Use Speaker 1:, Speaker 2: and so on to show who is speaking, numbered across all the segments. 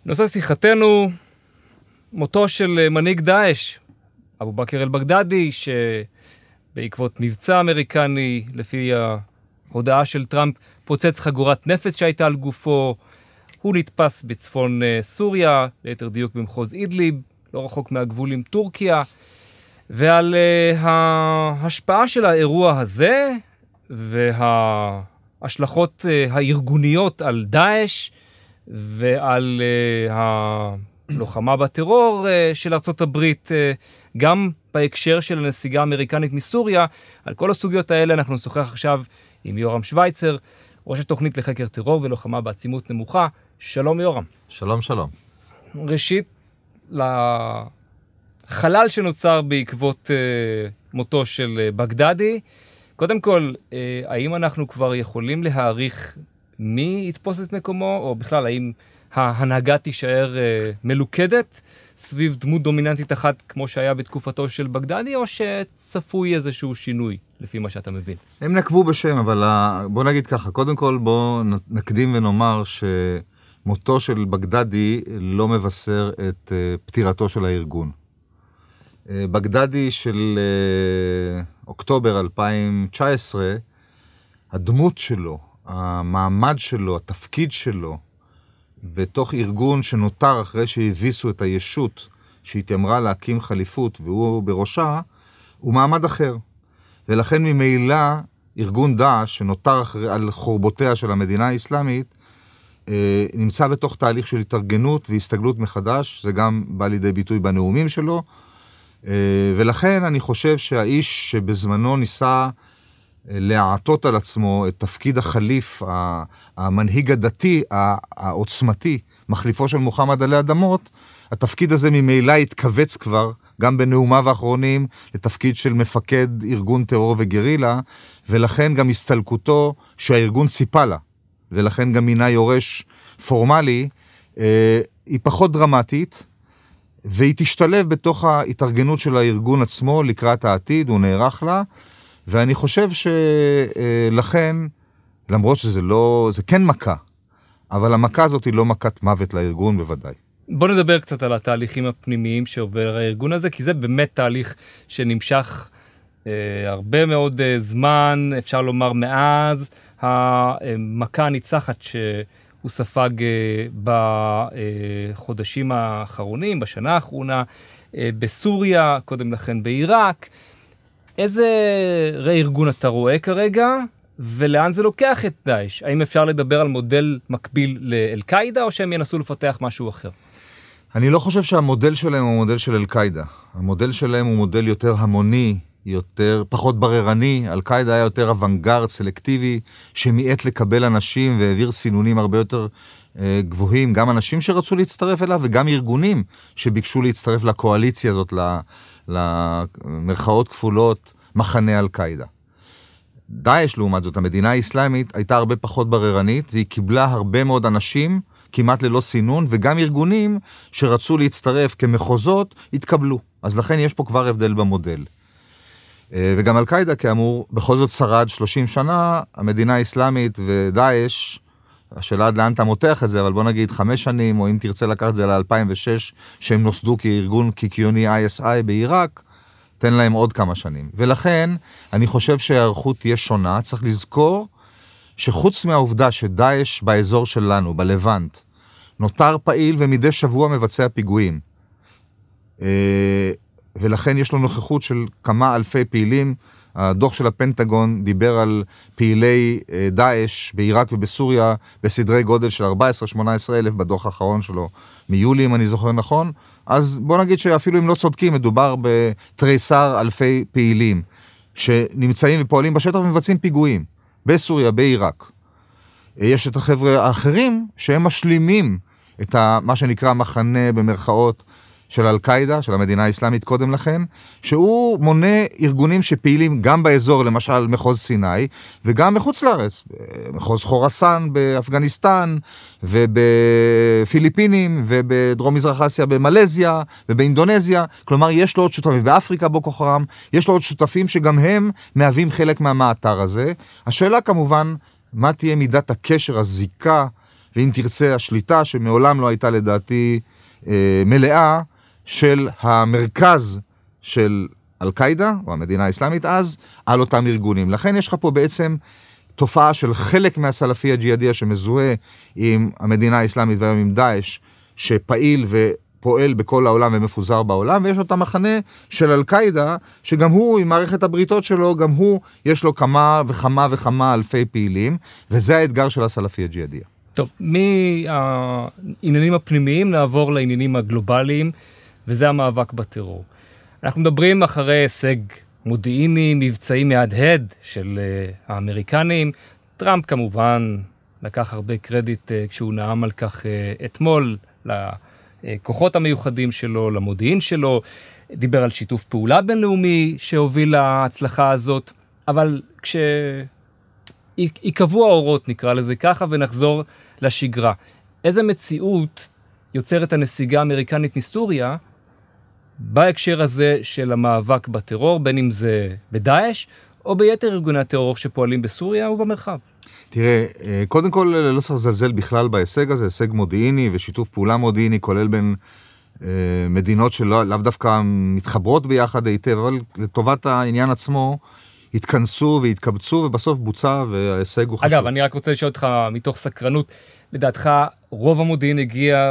Speaker 1: נושא שיחתנו, מותו של מנהיג דאעש, אבו בכר אל-בגדדי, שבעקבות מבצע אמריקני, לפי ההודעה של טראמפ, פוצץ חגורת נפץ שהייתה על גופו. הוא נתפס בצפון סוריה, ליתר דיוק במחוז אידליב, לא רחוק מהגבול עם טורקיה, ועל ההשפעה של האירוע הזה, וההשלכות הארגוניות על דאעש, ועל הלוחמה בטרור של ארצות הברית, גם בהקשר של הנסיגה האמריקנית מסוריה. על כל הסוגיות האלה אנחנו נשוחח עכשיו עם יורם שוויצר, ראש התוכנית לחקר טרור ולוחמה בעצימות נמוכה. שלום יורם.
Speaker 2: שלום, שלום.
Speaker 1: ראשית, לחלל שנוצר בעקבות מותו של בגדדי, קודם כל, האם אנחנו כבר יכולים להעריך מי יתפוס את מקומו, או בכלל, האם ההנהגה תישאר מלוכדת סביב דמות דומיננטית אחת כמו שהיה בתקופתו של בגדדי, או שצפוי איזשהו שינוי, לפי מה שאתה מבין?
Speaker 2: הם נקבו בשם, אבל בוא נגיד ככה, קודם כל בוא נקדים ונאמר שמותו של בגדדי לא מבשר את פטירתו של הארגון. בגדדי של אוקטובר 2019, הדמות שלו, המעמד שלו, התפקיד שלו, בתוך ארגון שנותר אחרי שהביסו את הישות שהתיימרה להקים חליפות והוא בראשה, הוא מעמד אחר. ולכן ממילא ארגון דאעש שנותר על חורבותיה של המדינה האסלאמית, נמצא בתוך תהליך של התארגנות והסתגלות מחדש, זה גם בא לידי ביטוי בנאומים שלו, ולכן אני חושב שהאיש שבזמנו ניסה להעטות על עצמו את תפקיד החליף, המנהיג הדתי, העוצמתי, מחליפו של מוחמד עלי אדמות, התפקיד הזה ממילא התכווץ כבר, גם בנאומיו האחרונים, לתפקיד של מפקד ארגון טרור וגרילה, ולכן גם הסתלקותו שהארגון ציפה לה, ולכן גם מינה יורש פורמלי, היא פחות דרמטית, והיא תשתלב בתוך ההתארגנות של הארגון עצמו לקראת העתיד, הוא נערך לה, ואני חושב שלכן, למרות שזה לא, זה כן מכה, אבל המכה הזאת היא לא מכת מוות לארגון בוודאי.
Speaker 1: בוא נדבר קצת על התהליכים הפנימיים שעובר הארגון הזה, כי זה באמת תהליך שנמשך הרבה מאוד זמן, אפשר לומר מאז המכה הניצחת שהוא ספג בחודשים האחרונים, בשנה האחרונה, בסוריה, קודם לכן בעיראק. איזה ארגון אתה רואה כרגע, ולאן זה לוקח את דאעש? האם אפשר לדבר על מודל מקביל לאל-קאידה, או שהם ינסו לפתח משהו אחר?
Speaker 2: אני לא חושב שהמודל שלהם הוא מודל של אל-קאידה. המודל שלהם הוא מודל יותר המוני, פחות בררני. אל-קאידה היה יותר אוונגרד, סלקטיבי, שמיעט לקבל אנשים והעביר סינונים הרבה יותר גבוהים. גם אנשים שרצו להצטרף אליו, וגם ארגונים שביקשו להצטרף לקואליציה הזאת, למרכאות כפולות, מחנה אל-קאידה. דאעש, לעומת זאת, המדינה האסלאמית, הייתה הרבה פחות בררנית, והיא קיבלה הרבה מאוד אנשים, כמעט ללא סינון, וגם ארגונים שרצו להצטרף כמחוזות, התקבלו. אז לכן יש פה כבר הבדל במודל. וגם אל-קאידה, כאמור, בכל זאת שרד 30 שנה, המדינה האסלאמית ודאעש, השאלה עד לאן אתה מותח את זה, אבל בוא נגיד 5 שנים, או אם תרצה לקחת את זה ל-2006, שהם נוסדו כארגון קיקיוני ISI בעיראק, תן להם עוד כמה שנים. ולכן, אני חושב שהערכות תהיה שונה. צריך לזכור שחוץ מהעובדה שדאעש באזור שלנו, בלבנט, נותר פעיל ומדי שבוע מבצע פיגועים. ולכן יש לו נוכחות של כמה אלפי פעילים. הדוח של הפנטגון דיבר על פעילי דאעש בעיראק ובסוריה בסדרי גודל של 14-18 אלף בדוח האחרון שלו מיולי, אם אני זוכר נכון. אז בוא נגיד שאפילו אם לא צודקים, מדובר בתריסר אלפי פעילים שנמצאים ופועלים בשטח ומבצעים פיגועים בסוריה, בעיראק. יש את החבר'ה האחרים שהם משלימים את מה שנקרא מחנה במרכאות של אל-קאידה, של המדינה האסלאמית קודם לכן, שהוא מונה ארגונים שפעילים גם באזור, למשל מחוז סיני, וגם מחוץ לארץ, מחוז חורסן באפגניסטן, ובפיליפינים, ובדרום מזרח אסיה במלזיה, ובאינדונזיה, כלומר יש לו עוד שותפים, באפריקה בוקו חרם, יש לו עוד שותפים שגם הם מהווים חלק מהמאתר הזה. השאלה כמובן, מה תהיה מידת הקשר, הזיקה, ואם תרצה השליטה שמעולם לא הייתה לדעתי מלאה של המרכז של אל-קאידה, או המדינה האסלאמית אז, על אותם ארגונים. לכן יש לך פה בעצם תופעה של חלק מהסלפי הג'יהאדיה שמזוהה עם המדינה האסלאמית והיום עם דאעש, שפעיל ופועל בכל העולם ומפוזר בעולם, ויש אותה מחנה של אל-קאידה, שגם הוא, עם מערכת הבריתות שלו, גם הוא, יש לו כמה וכמה וכמה אלפי פעילים, וזה האתגר של הסלפי הג'יהאדיה.
Speaker 1: טוב, מהעניינים הפנימיים נעבור לעניינים הגלובליים, וזה המאבק בטרור. אנחנו מדברים אחרי הישג מודיעיני, מבצעי מהדהד של האמריקנים. טראמפ כמובן לקח הרבה קרדיט כשהוא נאם על כך אתמול, לכוחות המיוחדים שלו, למודיעין שלו, דיבר על שיתוף פעולה בינלאומי שהוביל להצלחה הזאת, אבל יקבעו האורות, נקרא לזה ככה, ונחזור לשגרה. איזה מציאות יוצרת הנסיגה האמריקנית מסוריה, בהקשר הזה של המאבק בטרור, בין אם זה בדאעש, או ביתר ארגוני הטרור שפועלים בסוריה ובמרחב?
Speaker 2: תראה, קודם כל לא צריך לזלזל בכלל בהישג הזה, הישג מודיעיני ושיתוף פעולה מודיעיני, כולל בין מדינות שלאו דווקא מתחברות ביחד היטב, אבל לטובת העניין עצמו, התכנסו והתקבצו ובסוף בוצע וההישג הוא חשוב.
Speaker 1: אגב, אני רק רוצה לשאול אותך מתוך סקרנות, לדעתך רוב המודיעין הגיע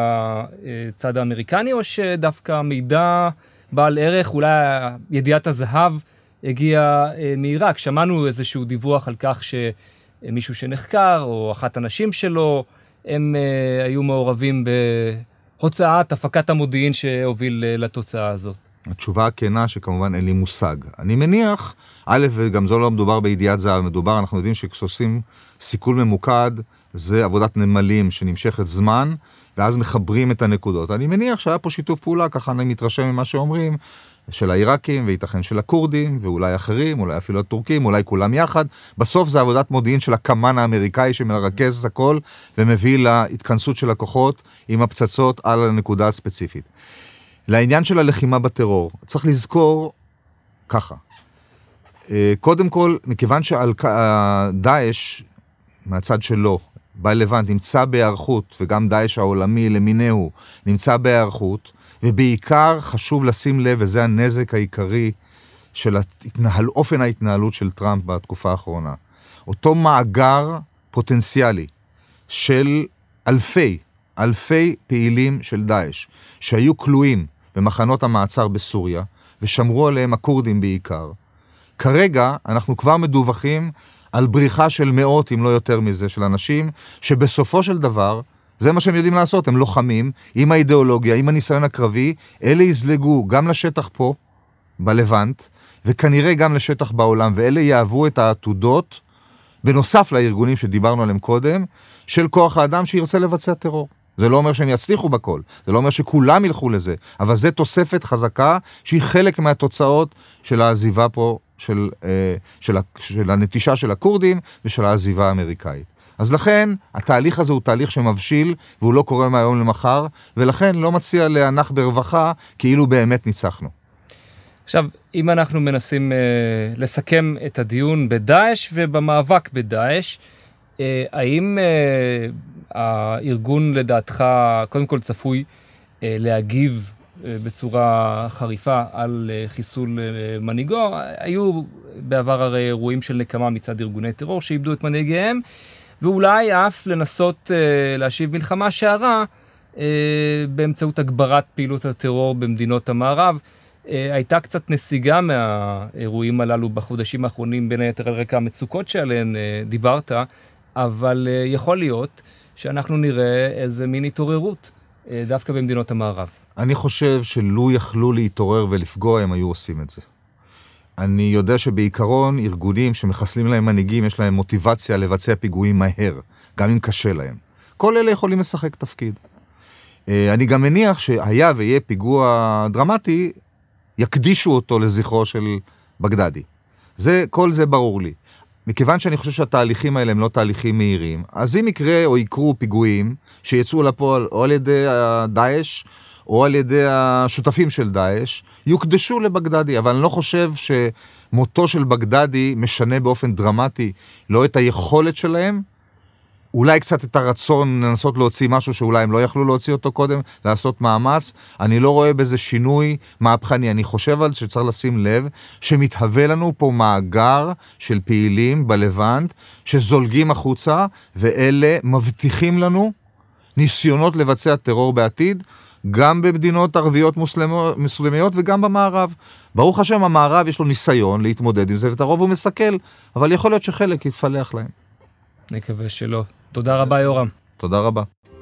Speaker 1: מהצד האמריקני, או שדווקא מידע בעל ערך, אולי ידיעת הזהב, הגיע מעיראק? שמענו איזשהו דיווח על כך שמישהו שנחקר, או אחת הנשים שלו, הם היו מעורבים בהוצאת, הפקת המודיעין שהוביל לתוצאה הזאת.
Speaker 2: התשובה הכנה שכמובן אין לי מושג. אני מניח, א', וגם זו לא מדובר בידיעת זהב, מדובר, אנחנו יודעים שכשעושים סיכול ממוקד, זה עבודת נמלים שנמשכת זמן, ואז מחברים את הנקודות. אני מניח שהיה פה שיתוף פעולה, ככה אני מתרשם ממה שאומרים, של העיראקים, וייתכן של הכורדים, ואולי אחרים, אולי אפילו הטורקים, אולי כולם יחד. בסוף זה עבודת מודיעין של הקמן האמריקאי, שמרכז את הכל, ומביא להתכנסות של הכוחות עם הפצצות על הנקודה הספציפית. לעניין של הלחימה בטרור, צריך לזכור ככה. קודם כל, מכיוון שדאעש, מהצד שלו, בלבנט, נמצא בהיערכות, וגם דאעש העולמי למיניהו, נמצא בהיערכות, ובעיקר חשוב לשים לב, וזה הנזק העיקרי של אופן ההתנהלות של טראמפ בתקופה האחרונה. אותו מאגר פוטנציאלי של אלפי פעילים של דאעש, שהיו כלואים במחנות המעצר בסוריה, ושמרו עליהם הכורדים בעיקר. כרגע אנחנו כבר מדווחים על בריחה של מאות, אם לא יותר מזה, של אנשים, שבסופו של דבר, זה מה שהם יודעים לעשות, הם לוחמים, עם האידיאולוגיה, עם הניסיון הקרבי, אלה יזלגו גם לשטח פה, בלבנט, וכנראה גם לשטח בעולם, ואלה יעברו את העתודות, בנוסף לארגונים שדיברנו עליהם קודם, של כוח האדם שירצה לבצע טרור. זה לא אומר שהם יצליחו בכל, זה לא אומר שכולם ילכו לזה, אבל זה תוספת חזקה, שהיא חלק מהתוצאות של העזיבה פה, של הנטישה של הכורדים, ושל העזיבה האמריקאית. אז לכן, התהליך הזה הוא תהליך שמבשיל, והוא לא קורה מהיום למחר, ולכן לא מציע להנח ברווחה, כאילו באמת ניצחנו.
Speaker 1: עכשיו, אם אנחנו מנסים לסכם את הדיון בדאעש ובמאבק בדאעש, האם הארגון לדעתך, קודם כל צפוי להגיב בצורה חריפה על חיסול מנהיגו? היו בעבר הרי אירועים של נקמה מצד ארגוני טרור שאיבדו את מנהיגיהם, ואולי אף לנסות להשיב מלחמה שערה באמצעות הגברת פעילות הטרור במדינות המערב. הייתה קצת נסיגה מהאירועים הללו בחודשים האחרונים, בין היתר על רקע המצוקות שעליהן דיברת, אבל יכול להיות שאנחנו נראה איזה מין התעוררות דווקא במדינות המערב.
Speaker 2: אני חושב שלו יכלו להתעורר ולפגוע, הם היו עושים את זה. אני יודע שבעיקרון ארגונים שמחסלים להם מנהיגים, יש להם מוטיבציה לבצע פיגועים מהר, גם אם קשה להם. כל אלה יכולים לשחק תפקיד. אני גם מניח שהיה ויהיה פיגוע דרמטי, יקדישו אותו לזכרו של בגדדי. כל זה ברור לי. מכיוון שאני חושב שהתהליכים האלה הם לא תהליכים מהירים, אז אם יקרה או יקרו פיגועים שיצאו לפועל או על ידי דאעש, או על ידי השותפים של דאעש, יוקדשו לבגדדי, אבל אני לא חושב שמותו של בגדדי משנה באופן דרמטי לא את היכולת שלהם אולי קצת את הרצון לנסות להוציא משהו שאולי הם לא יכלו להוציא אותו קודם, לעשות מאמץ. אני לא רואה בזה שינוי מהפכני. אני חושב על שצריך לשים לב שמתהווה לנו פה מאגר של פעילים בלבנט שזולגים החוצה, ואלה מבטיחים לנו ניסיונות לבצע טרור בעתיד, גם במדינות ערביות מוסלמיות וגם במערב. ברוך השם, המערב יש לו ניסיון להתמודד עם זה, ואת הרוב הוא מסכל, אבל יכול להיות שחלק יתפלח להם.
Speaker 1: נקווה שלא. תודה רבה, יורם.
Speaker 2: תודה רבה.